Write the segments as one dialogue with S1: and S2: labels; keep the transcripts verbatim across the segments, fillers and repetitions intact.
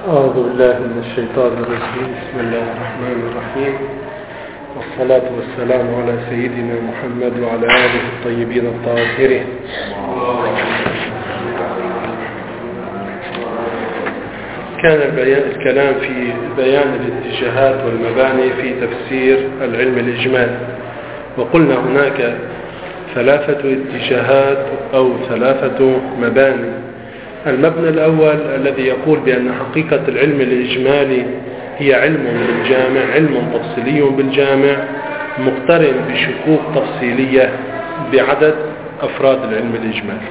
S1: أعوذ بالله من الشيطان الرجيم. بسم الله الرحمن الرحيم، والصلاة والسلام على سيدنا محمد وعلى آله الطيبين الطاهرين. كان الكلام في بيان الاتجاهات والمباني في تفسير العلم الإجمالي، وقلنا هناك ثلاثة اتجاهات أو ثلاثة مباني. المبنى الأول الذي يقول بأن حقيقة العلم الإجمالي هي علم بالجامع، علم تفصيلي بالجامع مقترن بشكوك تفصيلية بعدد أفراد العلم الإجمالي.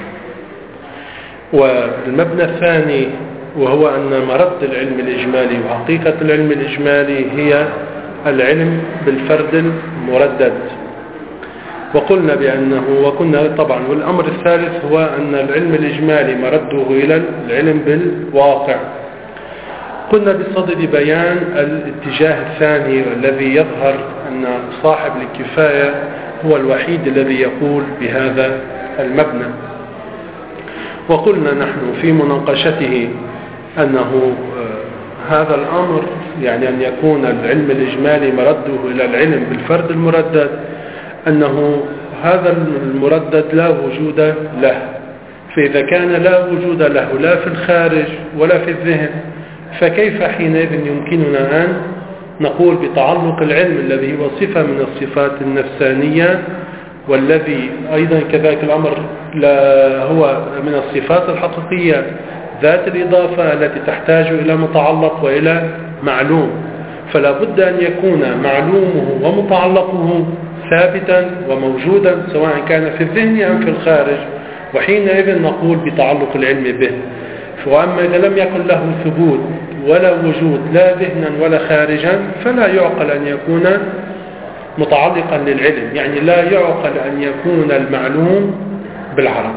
S1: والمبنى الثاني وهو أن مرد العلم الإجمالي وحقيقة العلم الإجمالي هي العلم بالفرد المردد، وقلنا بأنه وكنا طبعا والأمر الثالث هو أن العلم الإجمالي مرده إلى العلم بالواقع. قلنا بصدد بيان الاتجاه الثاني الذي يظهر أن صاحب الكفاية هو الوحيد الذي يقول بهذا المبنى، وقلنا نحن في مناقشته أنه هذا الأمر يعني أن يكون العلم الإجمالي مرده إلى العلم بالفرد المردد، أنه هذا المردد لا وجود له، فإذا كان لا وجود له لا في الخارج ولا في الذهن، فكيف حينئذ يمكننا أن نقول بتعلق العلم الذي هو صفة من الصفات النفسانية، والذي أيضا كذلك الأمر لا هو من الصفات الحقيقية ذات الإضافة التي تحتاج إلى متعلق وإلى معلوم، فلا بد أن يكون معلومه ومتعلقه ثابتا وموجودا سواء كان في الذهن أم في الخارج، وحينئذ نقول بتعلق العلم به. وأما إذا لم يكن له ثبوت ولا وجود لا ذهنا ولا خارجا فلا يعقل أن يكون متعلقا للعلم، يعني لا يعقل أن يكون المعلوم بالعرض.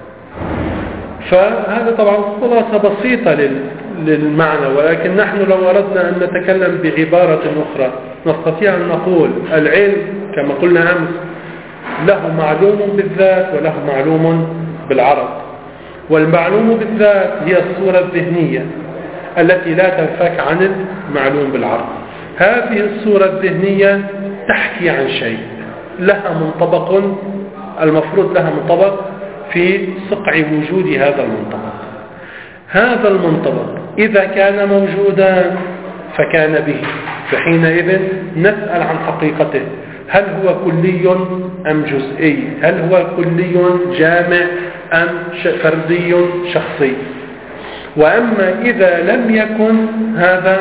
S1: فهذا طبعا خلاصة بسيطة للمعنى، ولكن نحن لو أردنا أن نتكلم بعبارة أخرى نستطيع أن نقول العلم كما قلنا أمس له معلوم بالذات وله معلوم بالعرض، والمعلوم بالذات هي الصورة الذهنية التي لا تنفك عن المعلوم بالعرض. هذه الصورة الذهنية تحكي عن شيء لها منطبق، المفروض لها منطبق في صقع وجود هذا المنطبق. هذا المنطبق إذا كان موجودا فكان به، فحينئذ نسأل عن حقيقته، هل هو كلي أم جزئي؟ هل هو كلي جامع أم فردي شخصي؟ وأما إذا لم يكن هذا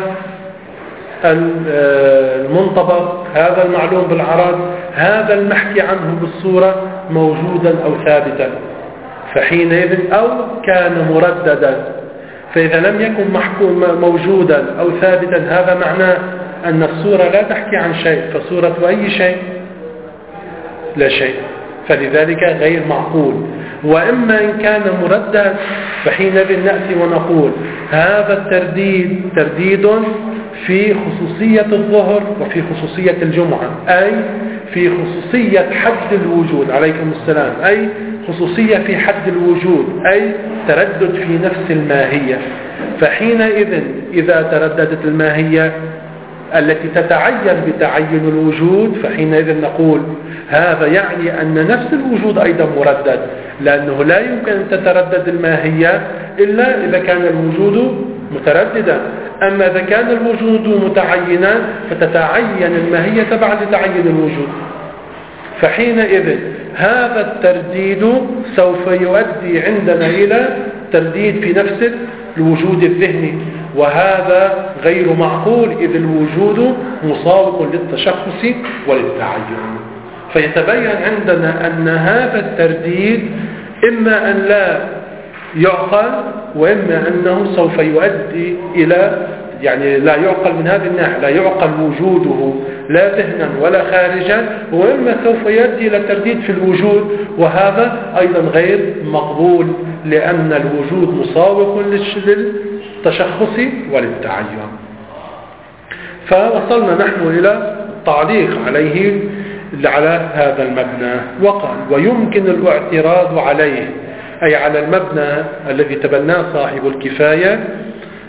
S1: المنطبق، هذا المعلوم بالعرض، هذا المحكي عنه بالصورة موجودا أو ثابتا، فحينئذ أو كان مرددا، فإذا لم يكن محكوم موجودا أو ثابتا هذا معناه أن الصورة لا تحكي عن شيء، فصورة أي شيء لا شيء، فلذلك غير معقول. وإما إن كان مردد فحينئذ نأتي ونقول هذا الترديد ترديد في خصوصية الظهر وفي خصوصية الجمعة، أي في خصوصية حد الوجود عليكم السلام، أي خصوصية في حد الوجود، أي تردد في نفس الماهية. فحينئذ إذا ترددت الماهية التي تتعين بتعين الوجود فحينئذ نقول هذا يعني أن نفس الوجود أيضا مردد، لأنه لا يمكن أن تتردد الماهية إلا إذا كان الوجود مترددا، أما إذا كان الوجود متعينا فتتعين الماهية تبعا لتعين الوجود. فحينئذ هذا الترديد سوف يؤدي عندنا إلى ترديد في نفس الوجود الذهني، وهذا غير معقول إذ الوجود مساوق للتشخص وللتعين. فيتبين عندنا أن هذا الترديد إما أن لا يعقل، وإما أنه سوف يؤدي إلى يعني لا يعقل من هذه الناحية، لا يعقل وجوده لا ذهنا ولا خارجا، وإما سوف يؤدي إلى ترديد في الوجود، وهذا أيضا غير مقبول لأن الوجود مساوق للتشخص وللتعين. فوصلنا نحن إلى التعليق عليه على هذا المبنى، وقال ويمكن الاعتراض عليه، أي على المبنى الذي تبناه صاحب الكفاية،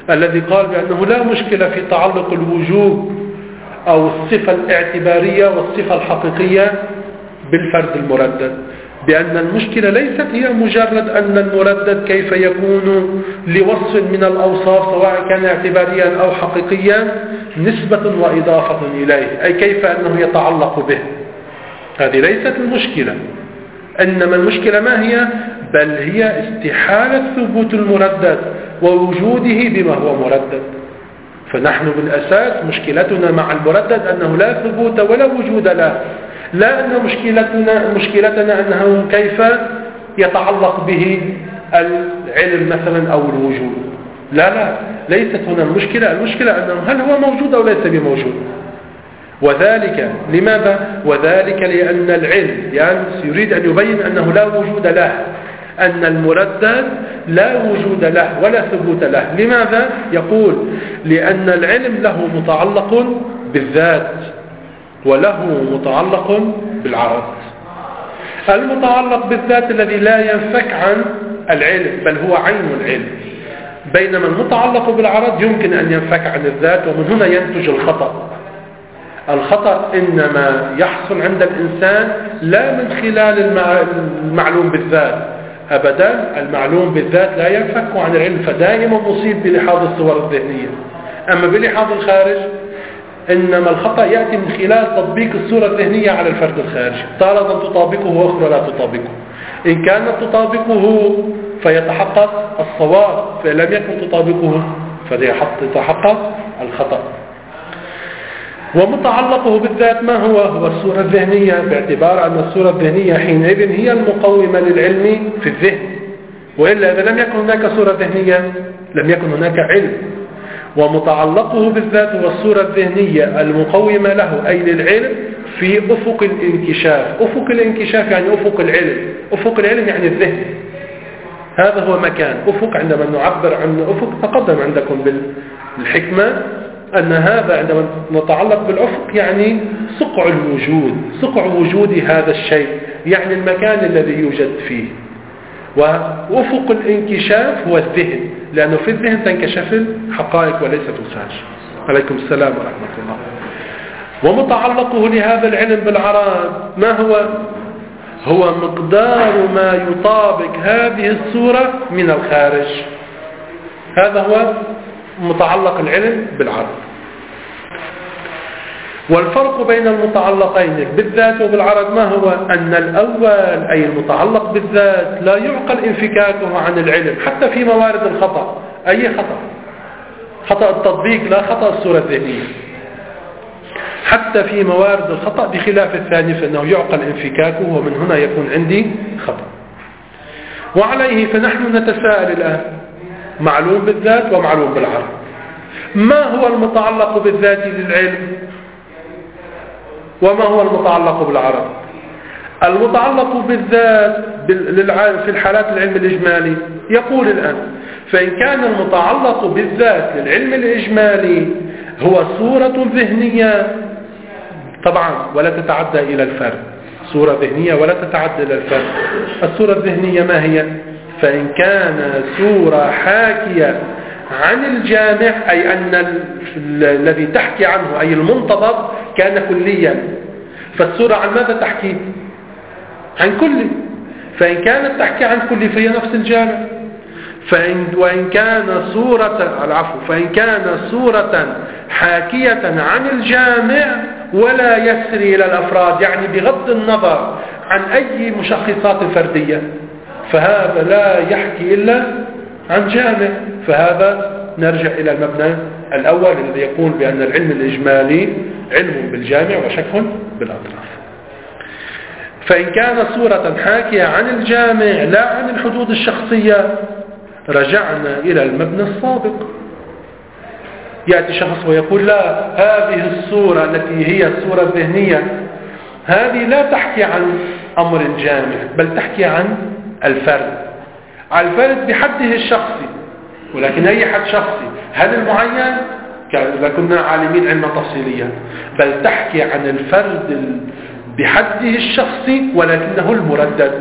S1: الذي قال بأنه لا مشكلة في تعلق الوجوب أو الصفة الاعتبارية والصفة الحقيقية بالفرد المردد، بأن المشكلة ليست هي مجرد أن المردد كيف يكون لوصف من الأوصاف سواء كان اعتباريا أو حقيقيا نسبة وإضافة إليه، أي كيف أنه يتعلق به. هذه ليست المشكلة، إنما المشكلة ما هي؟ بل هي استحالة ثبوت المردد ووجوده بما هو مردد. فنحن بالأساس مشكلتنا مع المردد أنه لا ثبوت ولا وجود له، لا أن مشكلتنا, مشكلتنا أنه كيف يتعلق به العلم مثلا أو الوجود. لا لا ليست هنا المشكلة، المشكلة أنه هل هو موجود أو ليس بموجود. وذلك لماذا؟ وذلك لأن العلم يعني يريد أن يبين أنه لا وجود له، أن المردد لا وجود له ولا ثبوت له. لماذا؟ يقول لأن العلم له متعلق بالذات وله متعلق بالعرض. المتعلق بالذات الذي لا ينفك عن العلم بل هو عين العلم، بينما المتعلق بالعرض يمكن أن ينفك عن الذات، ومن هنا ينتج الخطأ. الخطأ إنما يحصل عند الإنسان لا من خلال المعلوم بالذات أبدا، المعلوم بالذات لا ينفك عن العلم، فدائما مصيب بلحاظ الصور الذهنية. أما بلحاظ الخارج إنما الخطأ يأتي من خلال تطبيق الصورة الذهنية على الفرد الخارجي، تارة تطابقه وأخرى لا تطابقه. إن كانت تطابقه فيتحقق الصواب، فإن لم يكن تطابقه فيتحقق الخطأ. ومتعلقه بالذات ما هو؟ هو الصورة الذهنية، باعتبار أن الصورة الذهنية حينئذ هي المقومة للعلم في الذهن، وإلا إذا لم يكن هناك صورة ذهنية لم يكن هناك علم. ومتعلقه بالذات هو الصورة الذهنية المقومة له أي للعلم في أفق الانكشاف. أفق الانكشاف يعني أفق العلم، أفق العلم يعني الذهن، هذا هو مكان أفق. عندما نعبر عن أفق تقدم عندكم بالحكمة أن هذا عندما نتعلق بالأفق يعني سقع الوجود، سقع وجود هذا الشيء، يعني المكان الذي يوجد فيه. وأفق الانكشاف هو الذهن، لأنه في الذهن تنكشف الحقائق وليست الخارج. عليكم السلام ورحمة الله. ومتعلقه لهذا العلم بالعرض ما هو؟ هو مقدار ما يطابق هذه الصورة من الخارج. هذا هو متعلق العلم بالعرض. والفرق بين المتعلقين بالذات وبالعرض ما هو؟ أن الأول أي المتعلق بالذات لا يعقل انفكاكه عن العلم حتى في موارد الخطأ. أي خطأ؟ خطأ التطبيق لا خطأ الصورة الذهنية. حتى في موارد الخطأ بخلاف الثاني فإنه يعقل انفكاكه، ومن هنا يكون عندي خطأ. وعليه فنحن نتساءل الآن معلوم بالذات ومعلوم بالعرض، ما هو المتعلق بالذات للعلم وما هو المتعلق بالعرض؟ المتعلق بالذات في الحالات العلم الإجمالي يقول الآن فإن كان المتعلق بالذات للعلم الإجمالي هو صورة ذهنية طبعا ولا تتعدى إلى الفرد، صورة ذهنية ولا تتعدى إلى الفرد. الصورة الذهنية ما هي؟ فإن كان صورة حاكية عن الجامع أي أن الذي تحكي عنه أي المنتظر كان كليا، فالصورة عن ماذا تحكي؟ عن كل. فإن كانت تحكي عن كل فهي نفس الجامع. فإن وإن كان صورة العفو فإن كان صورة حاكية عن الجامع ولا يسري إلى الأفراد، يعني بغض النظر عن أي مشخصات فردية، فهذا لا يحكي إلا عن جامع. فهذا نرجع إلى المبنى الأول الذي يقول بأن العلم الإجمالي علم بالجامع وشك بالأطراف. فإن كان صورة حاكية عن الجامع لا عن الحدود الشخصية رجعنا إلى المبنى السابق. يأتي شخص ويقول لا، هذه الصورة التي هي الصورة الذهنية هذه لا تحكي عن أمر جامع بل تحكي عن الفرد، على الفرد بحده الشخصي. ولكن أي حد شخصي، هل المعين إذا كنا عالمين علما تفصيليا، بل تحكي عن الفرد بحده الشخصي ولكنه المردد.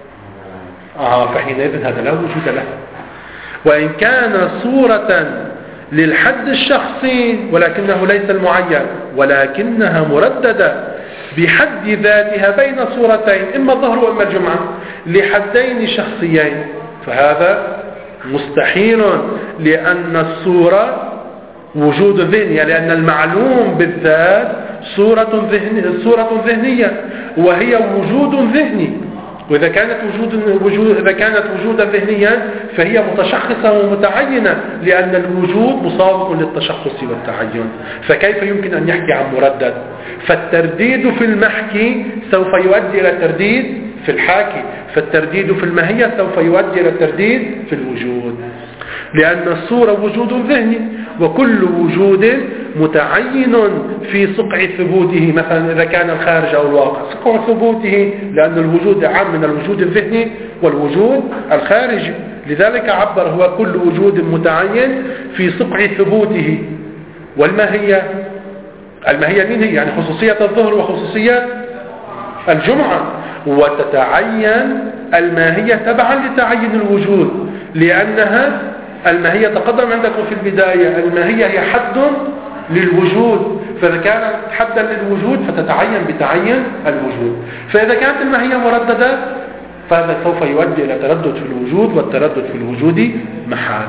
S1: آه فحينئذ هذا لا وجود له. وإن كان صورة للحد الشخصي ولكنه ليس المعين، ولكنها مرددة بحد ذاتها بين صورتين، إما الظهر وإما الجمعة، لحدين شخصيين، فهذا مستحيل، لأن الصورة وجود ذهني، لأن المعلوم بالذات صورة ذهنية, صورة ذهنية وهي وجود ذهني، وإذا كانت وجود وجود إذا كانت وجودا ذهنيا فهي متشخصة ومتعينة، لأن الوجود مسابق للتشخص والتعين، فكيف يمكن أن يحكي عن مردد؟ فالترديد في المحكي سوف يؤدي إلى الترديد في الحاكي، فالترديد في الماهية سوف يؤدي إلى الترديد في الوجود، لأن الصورة وجود ذهني، وكل وجود متعين في صقع ثبوته، مثلا إذا كان الخارج أو الواقع صقع ثبوته، لأن الوجود عام من الوجود الذهني والوجود الخارجي، لذلك عبر هو كل وجود متعين في صقع ثبوته. والماهية، الماهية مين هي؟ يعني خصوصية الظهر وخصوصية الجمعة، وتتعين الماهية تبعا لتعين الوجود، لأنها الماهية تقدم عندكم في البداية، الماهية هي حد للوجود، فإذا كانت حدا للوجود فتتعين بتعين الوجود، فإذا كانت الماهية مرددة فهذا سوف يؤدي إلى تردد في الوجود، والتردد في الوجود محال.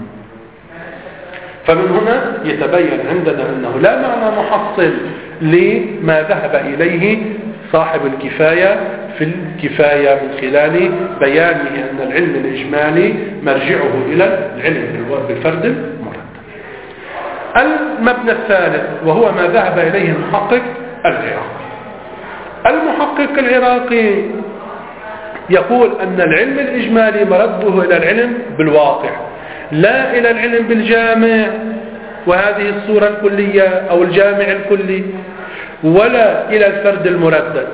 S1: فمن هنا يتبين عندنا أنه لا معنى محصل لما ذهب إليه صاحب الكفاية في الكفاية من خلال بيانه أن العلم الإجمالي مرجعه إلى العلم بالفرد المرتب. المبنى الثالث وهو ما ذهب إليه المحقق العراقي. المحقق العراقي يقول أن العلم الإجمالي مرده إلى العلم بالواقع، لا إلى العلم بالجامع وهذه الصورة الكلية أو الجامع الكلي، ولا إلى الفرد المردد،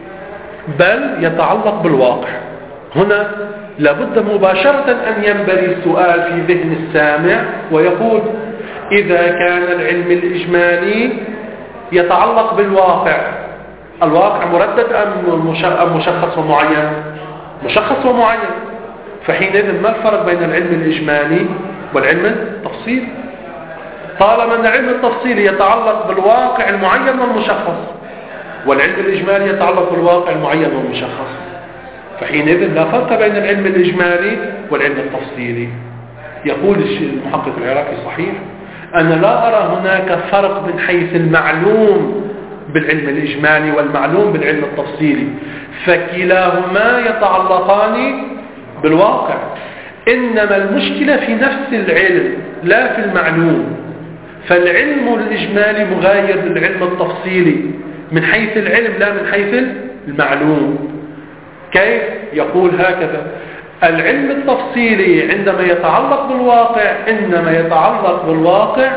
S1: بل يتعلق بالواقع. هنا لابد مباشرة أن ينبري السؤال في ذهن السامع ويقول: إذا كان العلم الإجمالي يتعلق بالواقع، الواقع مردد أم مشخص ومعين؟ مشخص ومعين، فحينئذ ما الفرق بين العلم الإجمالي والعلم التفصيلي؟ طالما أن العلم التفصيلي يتعلق بالواقع المعين والمشخص، والعلم الإجمالي يتعلق بالواقع المعين والمشخص، فحينئذ لا فرق بين العلم الإجمالي والعلم التفصيلي. يقول المحقق العراقي: صحيح، أنا لا أرى هناك فرق من حيث المعلوم بالعلم الإجمالي والمعلوم بالعلم التفصيلي، فكلاهما يتعلقان بالواقع، إنما المشكلة في نفس العلم لا في المعلوم. فالعلم الإجمالي مغاير للعلم التفصيلي من حيث العلم لا من حيث المعلوم. كيف؟ يقول هكذا: العلم التفصيلي عندما يتعلق بالواقع إنما يتعلق بالواقع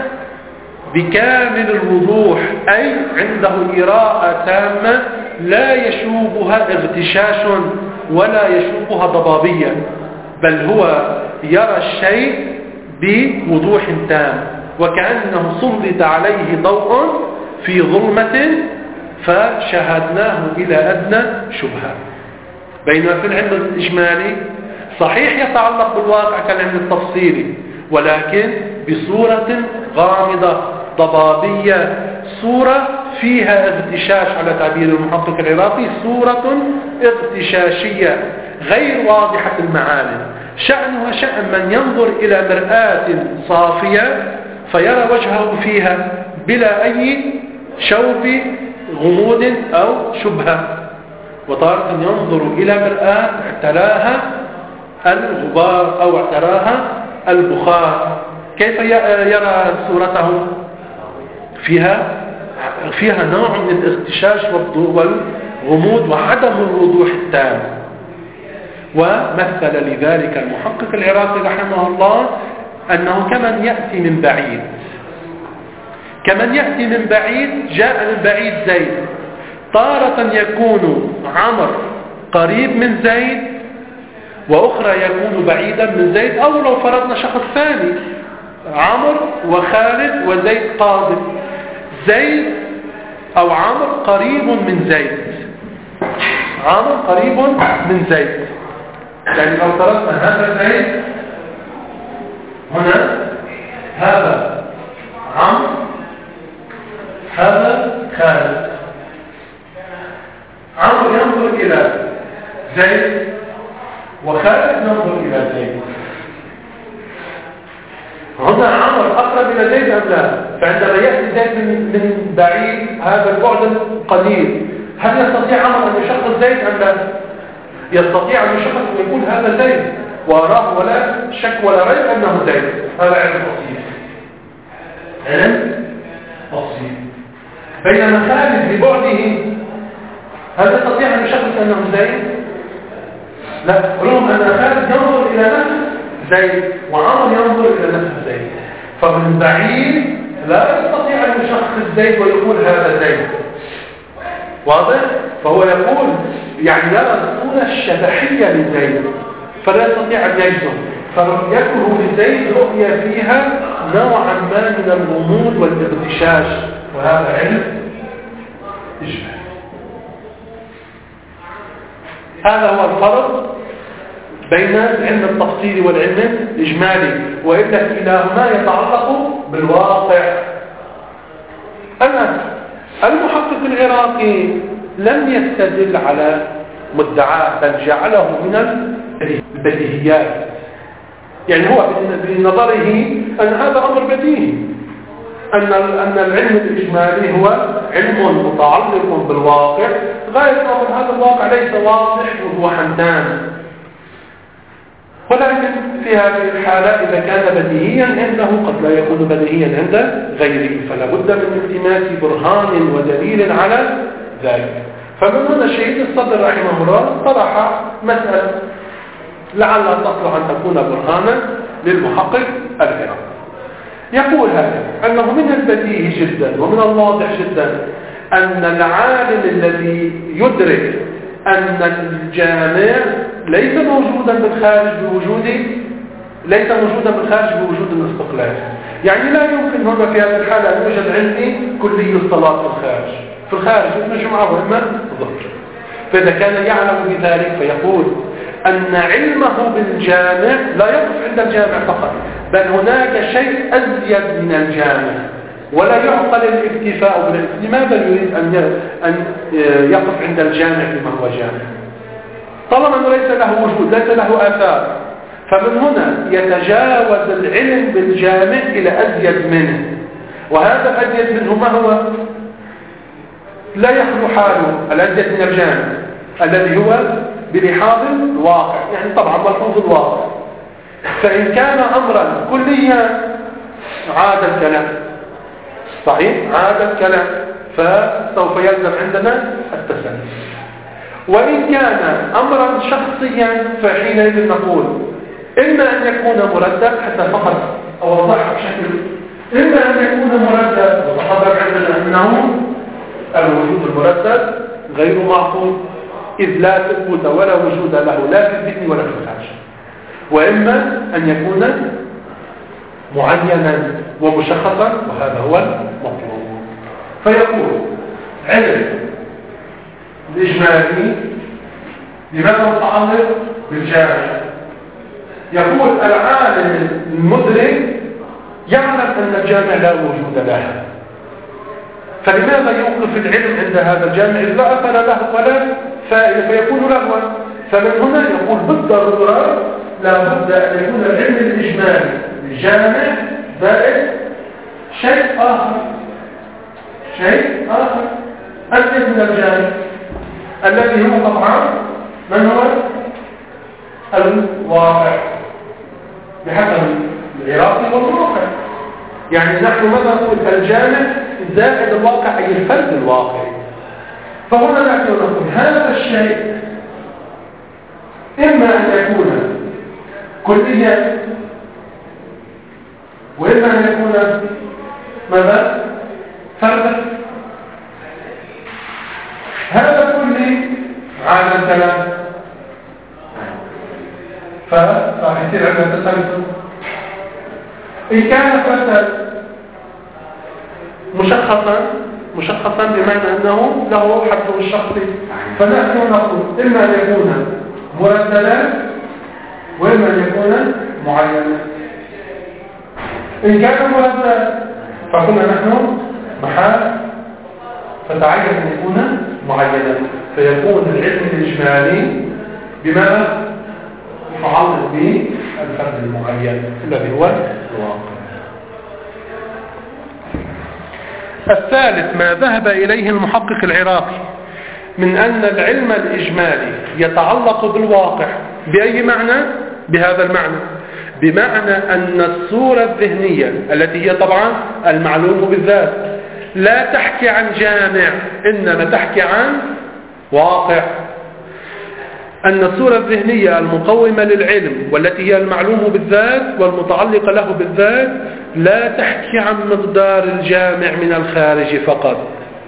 S1: بكامل الوضوح، أي عنده إراءة تامة لا يشوبها اغتشاش ولا يشوبها ضبابية، بل هو يرى الشيء بوضوح تام، وكأنه سلط عليه ضوء في ظلمة فشاهدناه إلى أدنى شبهة. بينما في العلم الإجمالي صحيح يتعلق بالواقع كالعلم التفصيلي، ولكن بصورة غامضة ضبابية، صورة فيها اغتشاش على تعبير المحقق العراقي، صورة اغتشاشية غير واضحة المعالم، شأنها شأن من ينظر إلى مرآة صافية فيرى وجهه فيها بلا أي شوب غموض أو شبهة، وطارة ينظر إلى مرآة اعتراها الغبار أو اعتراها البخار، كيف يرى صورته؟ فيها فيها نوع من الاغتشاش والغموض وعدم الوضوح التام. ومثل لذلك المحقق العراقي رحمه الله أنه كمن يأتي من بعيد، كمن يأتي من بعيد جاء من بعيد زيد، تارة يكون عمر قريب من زيد، وأخرى يكون بعيدا من زيد، أو لو فرضنا شخص ثاني عمر وخالد وزيد قادم، زيد أو عمر قريب من زيد، عمر قريب من زيد، يعني لو فرضنا هذا زيد هنا، هذا هنا عمر أقرب إلى زيد أم لا؟ فعندما يأتي زيد من, من بعيد هذا البعد قليل، هل يستطيع عمر أن يشخص زيد أم لا؟ يستطيع أن يشخص أن يكون هذا زيد وأراه ولا شك ولا ريب أنه زيد. هذا علم بسيط، علم بسيط. بينما خالد ببعده هل يستطيع أن يشخص أنه زيد؟ لا، رغم أن خالد ينظر إلى نفس زيد وعمر ينظر إلى نفس زيد، فمن بعيد لا يستطيع أن يشخص زيد ويقول هذا زيد. واضح؟ فهو يقول يعني يرى الصورة الشبحية لزيد فلا يستطيع أن يجزم، فرؤيته لزيد رؤية فيها نوعا ما من الغموض والاغتشاش، وهذا علم إجمالي. هذا هو الفرق بين العلم التفصيلي والعلم الإجمالي، وإلا كلاهما يتعلق بالواقع. أنا المحقق العراقي لم يستدل على مدعاه بل جعله من البديهيات، يعني هو بنظره أن هذا أمر بديهي، أن أن العلم الإجمالي هو علم متعلق بالواقع، غاية أمر هذا الواقع ليس واضح وضوحا تام. ولكن في هذه الحالة إذا كان بديهيا عنده قد لا يكون بديهيا عند غيره، فلا بد من التماس برهان ودليل على ذلك. فمن هنا الشهيد الصدر رحمه الله طرح مسألة لعلها تصلح أن تكون برهانا للمحقق العراقي. يقول هذا أنه من البديهي جدا ومن الواضح جدا أن العالم الذي يدرك أن الجامع ليس موجودا بالخارج بوجود ليس موجودا بالخارج بوجود الاستقلال، يعني لا يمكن هنا في هذه الحالة أن يوجد عندي كلي الصلاة في الخارج في الخارج إما جمعة وإما ظهر. فإذا كان يعلم بذلك فيقول أن علمه بالجامع لا يقف عند الجامع فقط، بل هناك شيء أزيد من الجامع، ولا يعقل الاكتفاء بالعلم. لماذا يريد أن أن يقف عند الجامع بما هو جامع طالما أنه ليس له وجود ليس له آثار؟ فمن هنا يتجاوز العلم بالجامع إلى أزيد منه، وهذا الأزيد منه ما هو؟ لا يخلو حاله الأزيد من الجامع الذي هو بلحاظ الواقع، يعني طبعا ملحوظ الواقع. فإن كان أمرا كليا عاد الكلام صحيح، عاد الكلام، فسوف يلزم عندنا التسليم. وإن كان أمرا شخصيا فحينئذ نقول إما أن يكون مردد حتى فقط أوضحها بشكل، إما أن يكون مردد وتحضر عندنا أنه الوجود المردد غير معقول إذ لا ثبوت ولا وجود له لا في الذهن ولا في الخارج، وإما أن يكون معينا ومشخصا، وهذا هو المطلوب. فيقول علم الإجمالي لماذا متعلق بالجامع؟ يقول العالم المدرك يعلم أن الجامع لا وجود له، فلماذا يوقف العلم عند هذا الجامع إذ لا أثر له ولا فائدة فيكون لغوا؟ فمن هنا يقول بالضرورة لا بد أن يكون العلم الإجمالي الجامع زائد شيء آخر شيء آخر أزيد من الجامع الذي هو طبعا من هو الواقع بحسب العراقي والواقع. يعني نحن ماذا نقول؟ الجامع زائد الواقع أي الفرد الواقعي. فهنا نحن نقول هذا الشيء إما أن يكون كليا وإما أن يكون ماذا؟ فردا. هذا كلي على الكلام فراح يصير عندنا تسلسل. إن كان فردا مشخصا مشخصا بمعنى أنه له حده الشخصي، فنحن نقول إما أن يكون مرتدا وإما أن يكون معينا. إن كان مرتدا فقلنا نحن محال فتعين أن يكون معينا، فيكون العلم الإجمالي بما يتعلق بالفرد المعين الذي هو الواقع. الثالث ما ذهب إليه المحقق العراقي من أن العلم الإجمالي يتعلق بالواقع. بأي معنى؟ بهذا المعنى، بمعنى أن الصورة الذهنية التي هي طبعا المعلوم بالذات لا تحكي عن جامع، إنما تحكي عن واقع. أن الصورة الذهنية المقومة للعلم والتي هي المعلوم بالذات والمتعلقة له بالذات لا تحكي عن مقدار الجامع من الخارج فقط.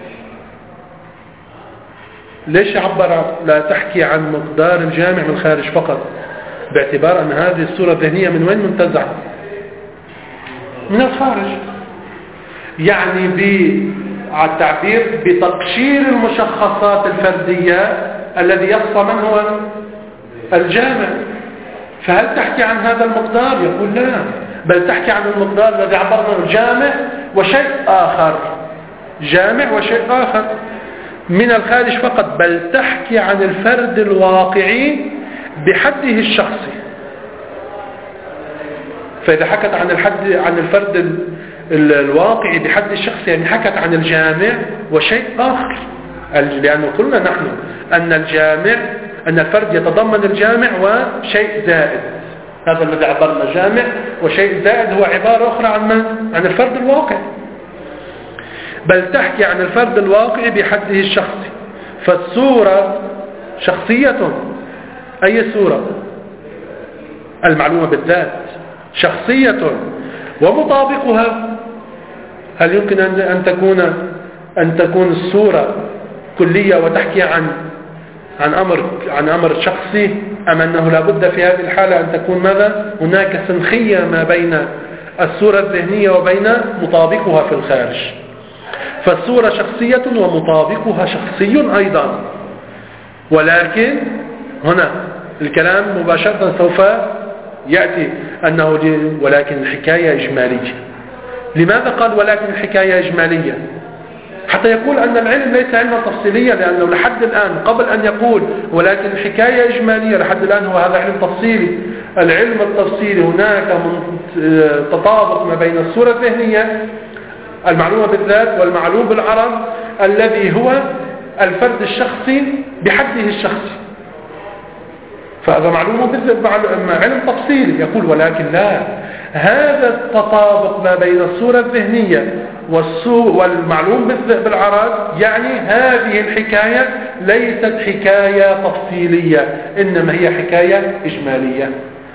S1: ليش عبر لا تحكي عن مقدار الجامع من الخارج فقط؟ باعتبار أن هذه الصورة الذهنية من وين منتزعة؟ من الخارج. يعني على التعبير بتقشير المشخصات الفردية الذي يخصى من هو الجامع. فهل تحكي عن هذا المقدار؟ يقول لا، بل تحكي عن المقدار الذي عبرنا الجامع وشيء آخر، جامع وشيء آخر من الخارج فقط، بل تحكي عن الفرد الواقعي بحده الشخصي. فإذا حكت عن الحد عن الفرد الواقعي بحد الشخصي يعني حكت عن الجامع وشيء آخر، لأنه قلنا نحن أن الجامع أن الفرد يتضمن الجامع وشيء زائد. هذا الذي عبرنا جامع وشيء زائد هو عبارة أخرى عن من؟ عن الفرد الواقعي. بل تحكي عن الفرد الواقعي بحده الشخصي. فالصورة شخصية. أي صورة؟ المعلومة بالذات شخصية، ومطابقها هل يمكن أن تكون أن تكون الصورة كلية وتحكي عن عن أمر عن أمر شخصي، أم أنه لابد في هذه الحالة أن تكون ماذا؟ هناك سنخية ما بين الصورة الذهنية وبين مطابقها في الخارج. فالصورة شخصية ومطابقها شخصي أيضا، ولكن هنا الكلام مباشرة سوف يأتي أنه ولكن الحكاية إجمالية. لماذا قال ولكن الحكاية إجمالية؟ حتى يقول أن العلم ليس علما تفصيليا، لأنه لحد الآن قبل أن يقول ولكن الحكاية إجمالية لحد الآن هو هذا علم تفصيلي. العلم التفصيلي هناك تطابق ما بين الصورة الذهنية المعلومة بالذات والمعلوم بالعرض الذي هو الفرد الشخصي بحده الشخصي. فهذا معلوم بالذات علم تفصيلي. يقول ولكن لا، هذا التطابق ما بين الصورة الذهنية والمعلوم بالعرض يعني هذه الحكاية ليست حكاية تفصيلية، إنما هي حكاية إجمالية.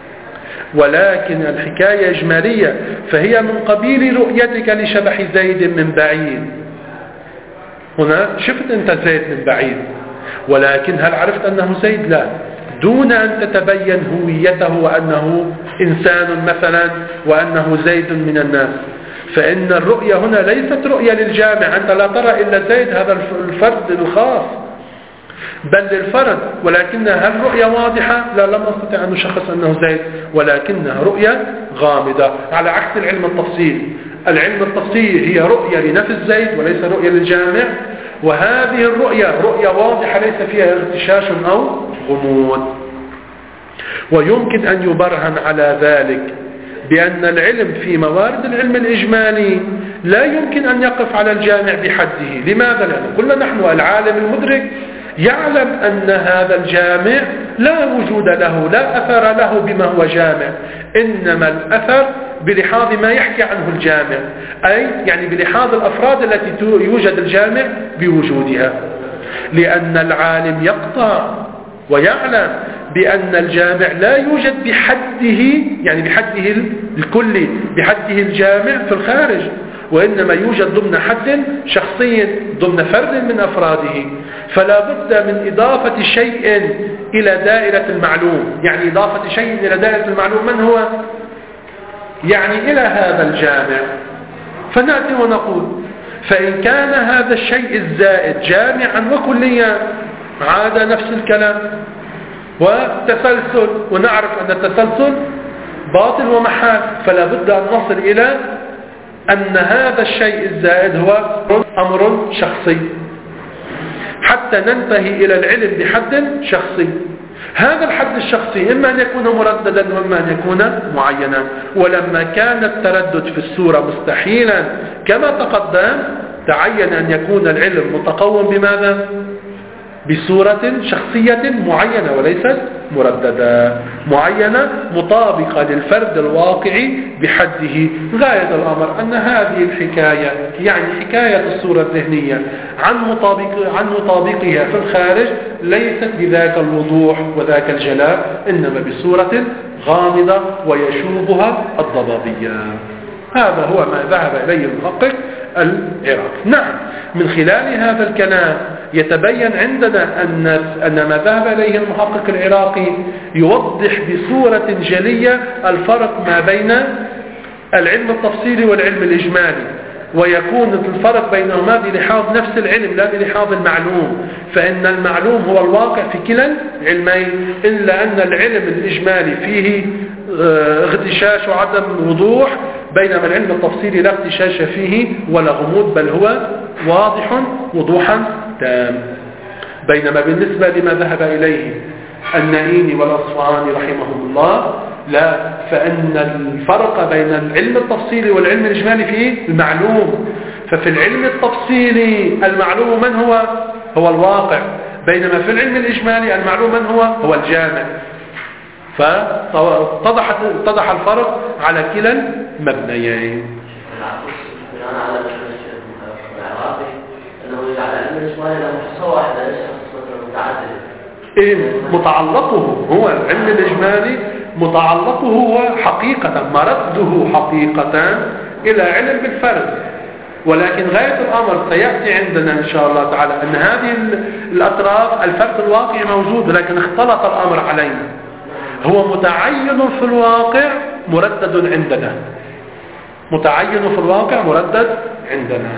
S1: ولكن الحكاية إجمالية فهي من قبيل رؤيتك لشبح زيد من بعيد. هنا شفت أنت زيد من بعيد، ولكن هل عرفت أنه زيد؟ لا، دون أن تتبين هويته وأنه إنسان مثلا وأنه زيد من الناس. فإن الرؤية هنا ليست رؤية للجامع، أنت لا ترى إلا زيد هذا الفرد الخاص، بل للفرد. ولكنها هل رؤية واضحة؟ لا، لم أستطيع أن نشخص أنه زيد، ولكنها رؤية غامضة، على عكس العلم التفصيلي. العلم التفصيلي هي رؤية لنفس زيد وليس رؤية للجامع، وهذه الرؤية رؤية واضحة ليس فيها ارتشاش أو غموض. ويمكن أن يبرهن على ذلك بأن العلم في موارد العلم الإجمالي لا يمكن أن يقف على الجامع بحده. لماذا؟ لأن كلنا نحن العالم المدرك يعلم أن هذا الجامع لا وجود له، لا أثر له بما هو جامع، إنما الأثر بلحاظ ما يحكي عنه الجامع، أي يعني بلحاظ الأفراد التي يوجد الجامع بوجودها. لأن العالم يقطع ويعلم بأن الجامع لا يوجد بحده، يعني بحده الكلي، بحده الجامع في الخارج، وإنما يوجد ضمن حد شخصي، ضمن فرد من أفراده. فلا بد من إضافة شيء إلى دائرة المعلوم. يعني إضافة شيء إلى دائرة المعلوم من هو؟ يعني إلى هذا الجامع. فنأتي ونقول فإن كان هذا الشيء الزائد جامعا وكليا عاد نفس الكلام وتسلسل، ونعرف أن التسلسل باطل ومحال. فلا بد أن نصل إلى أن هذا الشيء الزائد هو أمر شخصي حتى ننتهي إلى العلم بحد شخصي. هذا الحد الشخصي إما أن يكون مرددا وإما أن يكون معينا. ولما كان التردد في الصورة مستحيلا كما تقدم، تعين أن يكون العلم متقوم بماذا؟ بصورة شخصية معينة وليست مرددة، معينة مطابقة للفرد الواقعي بحده. غاية الأمر أن هذه الحكاية يعني حكاية الصورة الذهنية عن مطابق عن مطابقها في الخارج ليست بذاك الوضوح وذاك الجلاء، إنما بصورة غامضة ويشوبها الضبابية. هذا هو ما ذهب إليه المحقق العراقي. نعم، من خلال هذا الكلام يتبين عندنا أن أن ما ذهب إليه المحقق العراقي يوضح بصورة جلية الفرق ما بين العلم التفصيلي والعلم الإجمالي، ويكون الفرق بينهما بلحاظ نفس العلم لا بلحاظ المعلوم، فإن المعلوم هو الواقع في كلا العلمين، إلا أن العلم الإجمالي فيه اغتشاش وعدم وضوح، بينما العلم التفصيلي لا اغتشاش فيه ولا غموض، بل هو واضح وضوحا تام. بينما بالنسبة لما ذهب إليه النائيني والأصفهاني رحمهم الله لا، فإن الفرق بين العلم التفصيلي والعلم الإجمالي فيه المعلوم. ففي العلم التفصيلي المعلوم من هو؟ هو الواقع، بينما في العلم الإجمالي المعلوم من هو؟ هو الجامع. فاتضح اتضح الفرق على كلا المبنيين. إيه متعلقه هو العلم الإجمالي، متعلقه هو حقيقة مرده حقيقة إلى علم بالفرد، ولكن غاية الأمر سيأتي عندنا إن شاء الله تعالى أن هذه الأطراف الفرد الواقع موجود، لكن اختلط الأمر علينا. هو متعين في الواقع مردد عندنا، متعين في الواقع مردد عندنا.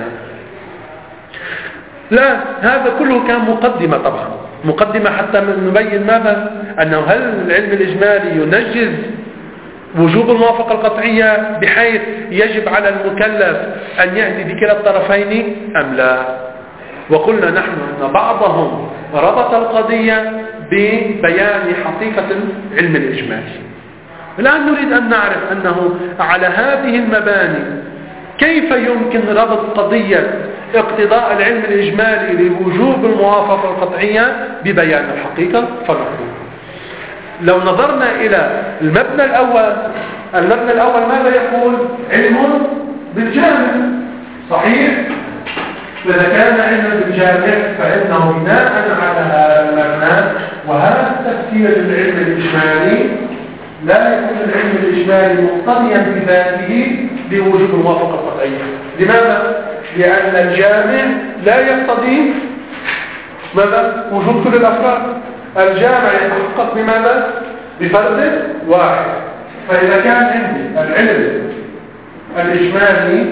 S1: لا، هذا كله كان مقدمة، طبعا مقدمة حتى نبين ماذا؟ أنه هل العلم الإجمالي ينجز وجوب الموافقة القطعية بحيث يجب على المكلف أن يأتي بكلا الطرفين أم لا؟ وقلنا نحن أن بعضهم ربط القضية ببيان حقيقة العلم الإجمالي. الآن نريد أن نعرف أنه على هذه المباني كيف يمكن ربط قضية اقتضاء العلم الإجمالي لوجوب الموافقة القطعية ببيان الحقيقة. فنقول لو نظرنا إلى المبنى الأول، المبنى الأول ماذا يقول؟ علم بالجامع، صحيح؟ فإذا كان علم بالجامع فإنه بناء على هذا المبنى وهذا التفسير للعلم الإجمالي لا يكون العلم الإجمالي مقتضيا بذاته بوجوب الموافقة القطعية. لماذا؟ لأن الجامع لا يقتضي ماذا؟ وجود كل الأفراد. الجامع يتحقق بماذا؟ بفرد واحد. فإذا كان عندي العلم الإجمالي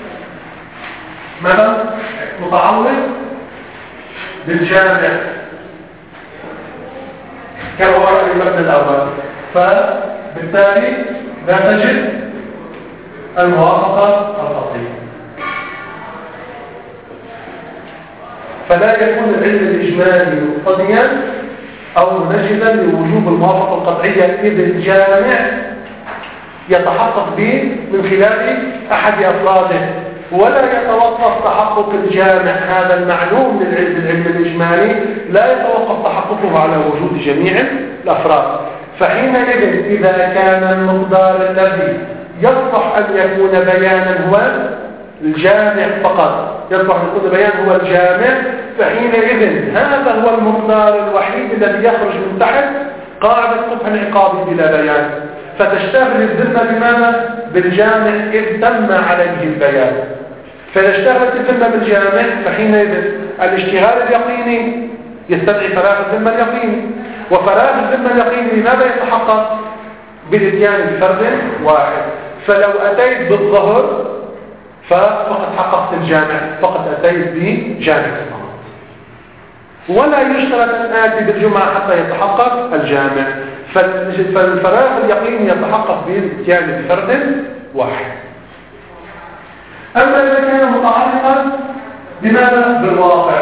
S1: ماذا؟ متعلق بالجامع كما ورد المبنى الأول، فبالتالي لا تجد الموافقة القطعية. فلا يكون العلم الإجمالي مقتضيا أو منجزا لوجوب الموافقة القطعية إذ الجامع يتحقق به من خلال أحد أفراده، ولا يتوقف تحقق الجامع هذا المعلوم للعلم الإجمالي لا يتوقف تحققه على وجود جميع الأفراد. فحينئذ إذا كان المقدار الذي يصلح أن يكون بيانا هو الجامع فقط، يصلح أن يكون بيان هو الجامع، فحينئذ هذا هو المقدار الوحيد الذي يخرج من تحت قاعدة قبح العقاب بلا بيان، فتشتغل الذمة بماذا؟ بالجامع إذ تم عليه البيان. فإذا اشتغلت الذمة بالجامع فحينئذ الاشتغال اليقيني يستدعي فراغ الذمة اليقيني، وفراغ الذمة اليقيني لماذا يتحقق؟ بالاتيان بفرد واحد. فلو أتيت بالظهر فقد حققت الجامع، فقد أتيت بجامع الصلاة، ولا يشترط أن آتي بالجمعة حتى يتحقق الجامع. فالفراغ اليقيني يتحقق بالاتيان بفرد واحد. أما إذا كان متعلقا بماذا؟ بالواقع.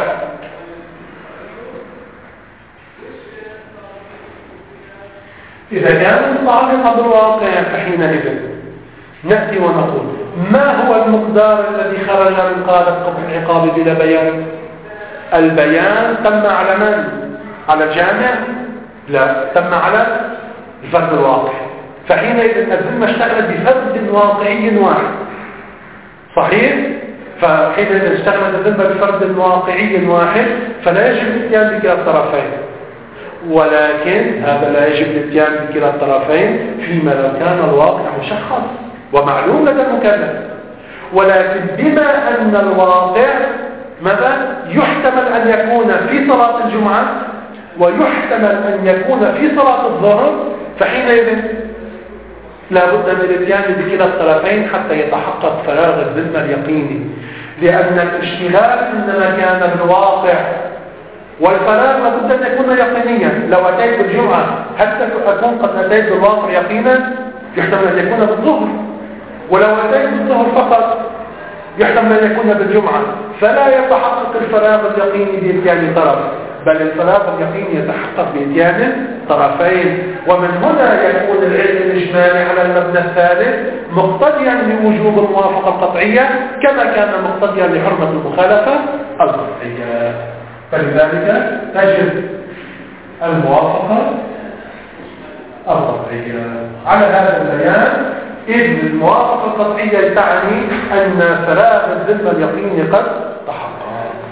S1: إذا كان متعلقا بالواقع فحينئذ نأتي ونقول ما هو المقدار الذي خرج من قالب قبل العقاب بلا بيان؟ البيان تم على من؟ على الجامع؟ لا، تم على الفرد الواقع. فحينئذ الذمة اشتغلت بفرد واقعي واحد. صحيح؟ فحينئذ اشتغلت الذمة بفرد واقعي واحد، فلا يجب الاتيان بكلا الطرفين. ولكن هذا لا يجب الاتيان بكلا الطرفين فيما لو كان الواقع مشخص ومعلوم لدى المكلف. ولكن بما أن الواقع ماذا؟ يحتمل أن يكون في صلاة الجمعة ويحتمل أن يكون في صلاة الظهر، فحينئذ لا بد من الاتيان بكلا الطرفين حتى يتحقق فراغ الذمة اليقيني. لأن الاشتغال إنما كان بالواقع، والفراغ لابد أن يكون يقينيا. لو أتيت بالجمعة حتى أكون قد أتيت بالواقع يقينا، يحتمل أن يكون بالظهر. ولو أتيت بالظهر فقط يحتمل أن يكون بالجمعة. فلا يتحقق الفراغ اليقيني بإتيان طرف، بل الفراغ اليقيني يتحقق بإتيان طرفين. ومن هنا يكون العلم الإجمالي على المبنى الثالث مقتضيا لوجوب الموافقة القطعية كما كان مقتضيا لحرمة المخالفة القطعية. فلذلك تجب الموافقة القطعية. على هذا البيان إذ الموافقة القطعية تعني أن فراغ الذمة اليقيني قد تحقق.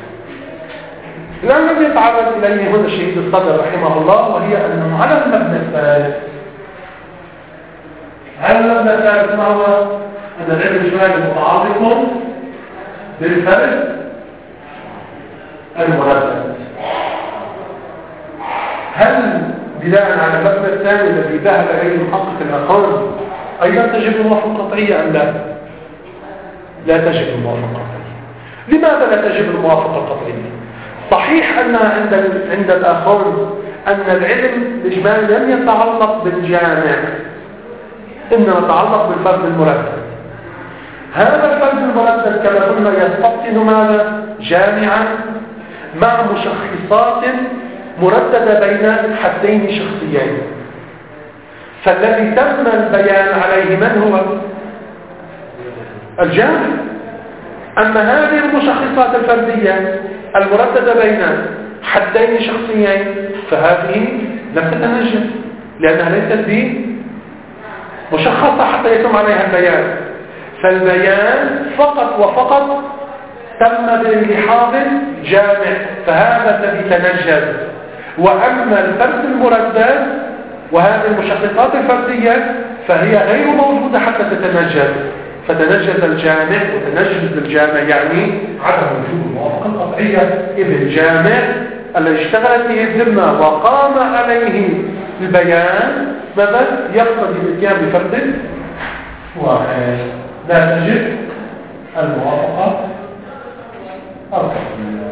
S1: الآن الذي يتعرض إليه هنا الشهيد الصدر رحمه الله، وهي أنه على المبنى الثالث على المبنى الثالث ما هو؟ أن العلم الإجمالي متعلق بالفرد المردد. هل بناء على المبنى الثاني الذي ذهب إليه محقق الأخوان أيضا تجب الموافقة القطعية أم لا؟ لا تجب الموافقة القطعية. لماذا لا تجب الموافقة القطعية؟ صحيح أن عند عند الأخوان أن العلم الإجمالي لم يتعلق بالجامع، إنما يتعلق بالفرد المردد. هذا الفرد المردد كما قلنا يستبطن ماذا؟ جامعا مع مشخصات مرددة بين حدين شخصيين. فالذي تم البيان عليه من هو؟ الجامع. أما هذه المشخصات الفردية المرددة بين حدين شخصيين فهذه لم تتنجم، لأنها ليست به مشخصة حتى يتم عليها البيان. فالبيان فقط وفقط تم بلحاظ جامع، فهذا الذي تنجز. وأما الفرد المردد وهذه المشخصات الفردية فهي غير موجودة حتى تتنجز. فتنجز الجامع، وتنجز الجامع يعني عدم وجود الموافقة القطعية، إذ الجامع الذي اشتغلت به الذمة وقام عليه البيان ماذا؟ يقتضي الاتيان بفرد واحد. لا تجد الموافقة القطعية.